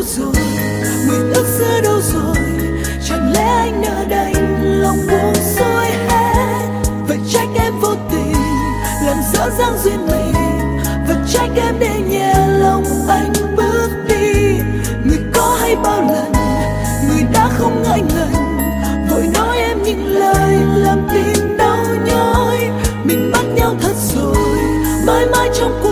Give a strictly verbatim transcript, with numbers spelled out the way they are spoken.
đâu rồi, người ước xưa đâu rồi, chẳng lẽ anh ở đây lòng buông xuôi hết. Vậy trách em vô tình làm dở dang duyên mình, và trách em để nhẹ lòng anh bước đi. Người có hay bao lần người đã không ngại ngần vội nói em những lời làm tim đau nhói. Mình mất nhau thật rồi, mãi mãi trong cuộc